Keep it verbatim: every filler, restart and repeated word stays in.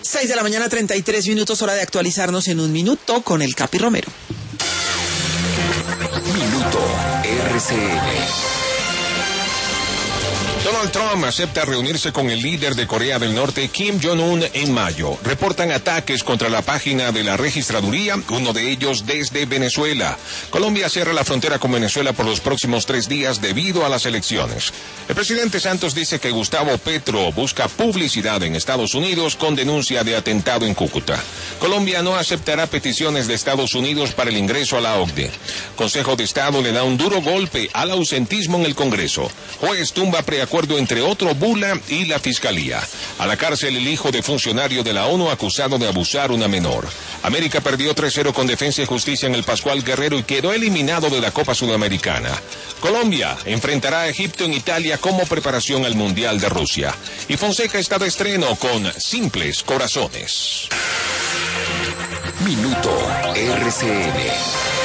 seis de la mañana, treinta y tres minutos, hora de actualizarnos en un minuto con el Capi Romero. Minuto R C N. Donald Trump acepta reunirse con el líder de Corea del Norte, Kim Jong-un, en mayo. Reportan ataques contra la página de la registraduría, uno de ellos desde Venezuela. Colombia cierra la frontera con Venezuela por los próximos tres días debido a las elecciones. El presidente Santos dice que Gustavo Petro busca publicidad en Estados Unidos con denuncia de atentado en Cúcuta. Colombia no aceptará peticiones de Estados Unidos para el ingreso a la O C D E. Consejo de Estado le da un duro golpe al ausentismo en el Congreso. Juez tumba preacuerdo entre otro Bula y la Fiscalía. A la cárcel el hijo de funcionario de la ONU acusado de abusar una menor. América perdió tres cero con Defensa y Justicia en el Pascual Guerrero y quedó eliminado de la Copa Sudamericana. Colombia enfrentará a Egipto en Italia como preparación al Mundial de Rusia. Y Fonseca está de estreno con Simples Corazones. Minuto R C N.